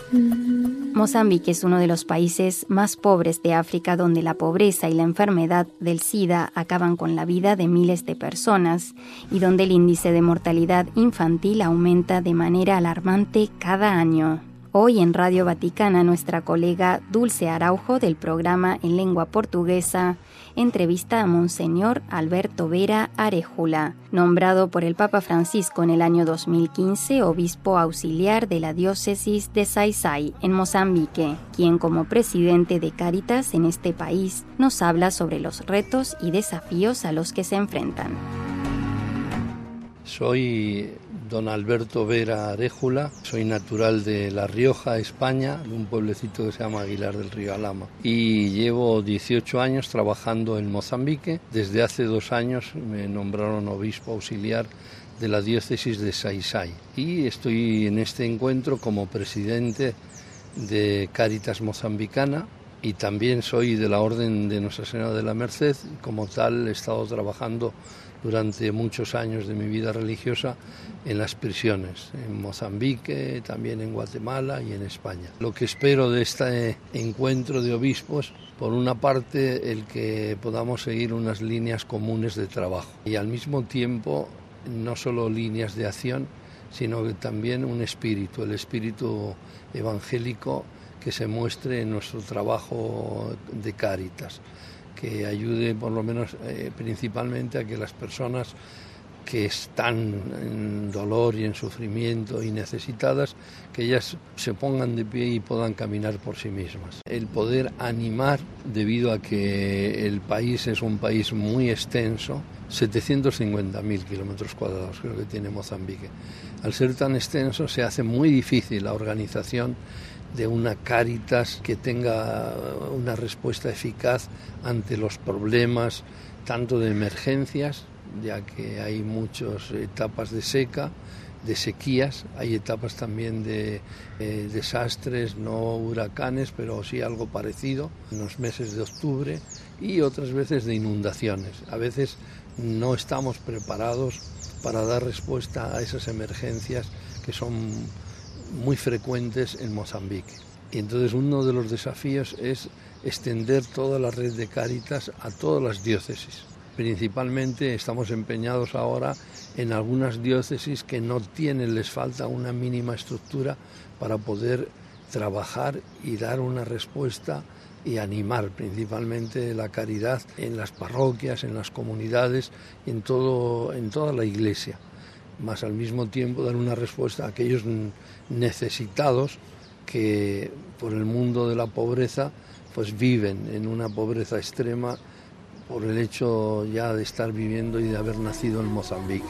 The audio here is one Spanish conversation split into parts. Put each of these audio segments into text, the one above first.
Mozambique es uno de los países más pobres de África, donde la pobreza y la enfermedad del SIDA acaban con la vida de miles de personas y donde el índice de mortalidad infantil aumenta de manera alarmante cada año. Hoy en Radio Vaticana, nuestra colega Dulce Araujo del programa en lengua portuguesa entrevista a Monseñor Alberto Vera Arejula, nombrado por el Papa Francisco en el año 2015 obispo auxiliar de la diócesis de Xai-Xai, en Mozambique, quien como presidente de Cáritas en este país nos habla sobre los retos y desafíos a los que se enfrentan. Soy don Alberto Vera Arejula, soy natural de La Rioja, España, de un pueblecito que se llama Aguilar del Río Alhama. Y llevo 18 años trabajando en Mozambique. Desde hace 2 años me nombraron obispo auxiliar de la diócesis de Xai-Xai. Y estoy en este encuentro como presidente de Cáritas Mozambicana. Y también soy de la Orden de Nuestra Señora de la Merced. Como tal, he estado trabajando durante muchos años de mi vida religiosa en las prisiones, en Mozambique, también en Guatemala y en España. Lo que espero de este encuentro de obispos, por una parte, el que podamos seguir unas líneas comunes de trabajo y al mismo tiempo no solo líneas de acción, sino que también un espíritu, el espíritu evangélico que se muestre en nuestro trabajo de Cáritas, que ayude por lo menos principalmente a que las personas que están en dolor y en sufrimiento y necesitadas, que ellas se pongan de pie y puedan caminar por sí mismas. El poder animar, debido a que el país es un país muy extenso, 750.000 kilómetros cuadrados creo que tiene Mozambique. Al ser tan extenso se hace muy difícil la organización de una Cáritas que tenga una respuesta eficaz ante los problemas tanto de emergencias, ya que hay muchas etapas de seca, de sequías, hay etapas también de desastres, no huracanes, pero sí algo parecido, en los meses de octubre, y otras veces de inundaciones. A veces no estamos preparados para dar respuesta a esas emergencias que son muy frecuentes en Mozambique. Y entonces uno de los desafíos es extender toda la red de Cáritas a todas las diócesis. Principalmente estamos empeñados ahora en algunas diócesis que no tienen, les falta una mínima estructura para poder trabajar y dar una respuesta y animar principalmente la caridad en las parroquias, en las comunidades, en toda la iglesia. Más al mismo tiempo dar una respuesta a aquellos necesitados que por el mundo de la pobreza pues viven en una pobreza extrema por el hecho ya de estar viviendo y de haber nacido en Mozambique.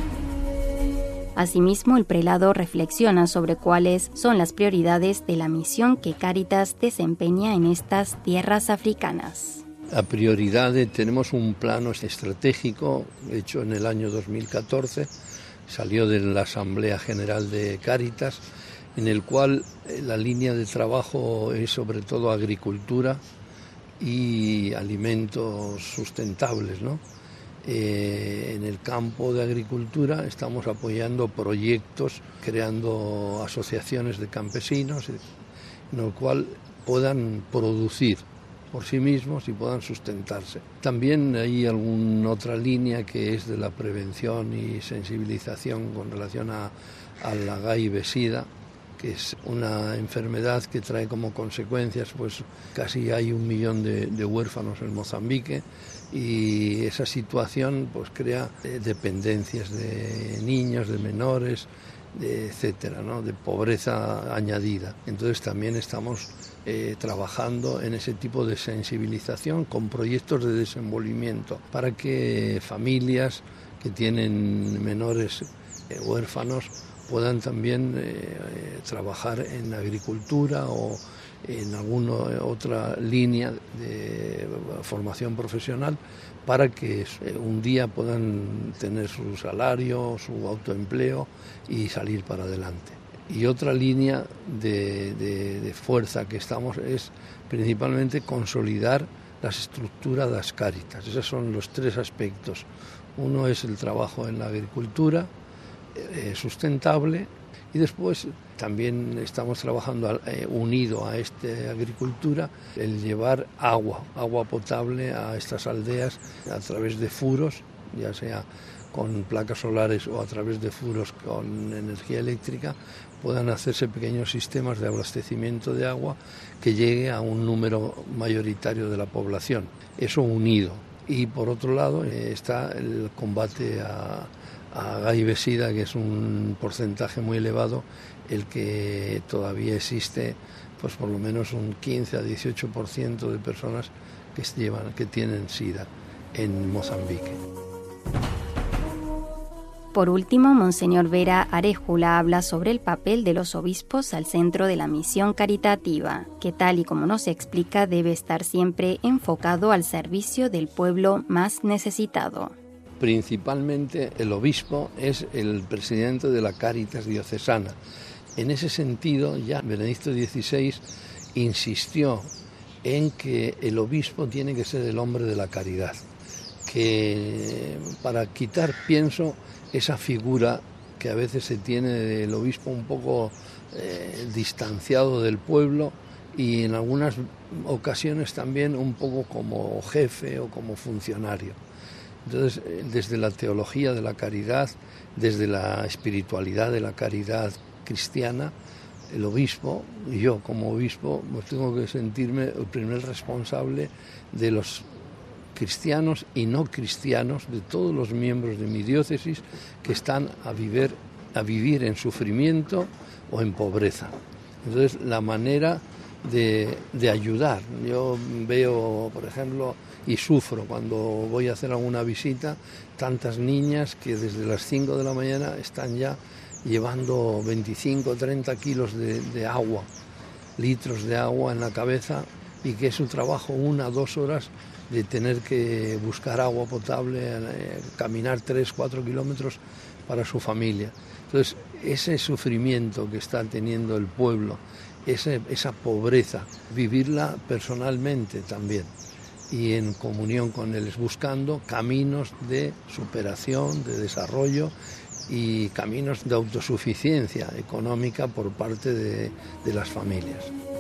Asimismo, el prelado reflexiona sobre cuáles son las prioridades de la misión que Cáritas desempeña en estas tierras africanas. A prioridad tenemos un plano estratégico hecho en el año 2014, salió de la Asamblea General de Cáritas, en el cual la línea de trabajo es sobre todo agricultura y alimentos sustentables, ¿no? En el campo de agricultura estamos apoyando proyectos, creando asociaciones de campesinos, en el cual puedan producir por sí mismos y puedan sustentarse. También hay alguna otra línea que es de la prevención y sensibilización con relación a la HIV-Sida, que es una enfermedad que trae como consecuencias, pues casi hay 1 millón de huérfanos en Mozambique, y esa situación pues crea dependencias de niños, de menores, etcétera, ¿no? De pobreza añadida. Entonces también estamos trabajando en ese tipo de sensibilización con proyectos de desenvolvimiento para que familias que tienen menores huérfanos puedan también trabajar en agricultura o en alguna otra línea de formación profesional para que un día puedan tener su salario, su autoempleo y salir para adelante. Y otra línea de fuerza que estamos es principalmente consolidar las estructuras de las Cáritas. Esos son los 3 aspectos. Uno es el trabajo en la agricultura sustentable, Y después también estamos trabajando unido a esta agricultura, el llevar agua potable a estas aldeas a través de furos, ya sea con placas solares o a través de furos con energía eléctrica, puedan hacerse pequeños sistemas de abastecimiento de agua que llegue a un número mayoritario de la población. Eso unido. Y por otro lado está el combate a HIV-Sida, que es un porcentaje muy elevado, el que todavía existe, pues por lo menos un 15 a 18% de personas que tienen SIDA en Mozambique. Por último, Monseñor Vera Aréjula habla sobre el papel de los obispos al centro de la misión caritativa, que tal y como nos explica debe estar siempre enfocado al servicio del pueblo más necesitado. Principalmente el obispo es el presidente de la Cáritas diocesana. En ese sentido, ya Benedicto XVI insistió en que el obispo tiene que ser el hombre de la caridad, que para quitar, pienso, esa figura que a veces se tiene del obispo un poco distanciado del pueblo y en algunas ocasiones también un poco como jefe o como funcionario. Entonces, desde la teología de la caridad, desde la espiritualidad de la caridad cristiana, el obispo, y yo como obispo, pues tengo que sentirme el primer responsable de los cristianos y no cristianos, de todos los miembros de mi diócesis que están a vivir en sufrimiento o en pobreza. Entonces, la manera de ayudar. Yo veo, por ejemplo, y sufro cuando voy a hacer alguna visita, tantas niñas que desde las 5 de la mañana están ya llevando 25 o 30 kilos de agua, litros de agua en la cabeza, y que es un trabajo 1 o 2 horas de tener que buscar agua potable, caminar 3-4 kilómetros para su familia. Entonces, ese sufrimiento que está teniendo el pueblo, esa pobreza, vivirla personalmente también y en comunión con él, buscando caminos de superación, de desarrollo y caminos de autosuficiencia económica por parte de las familias.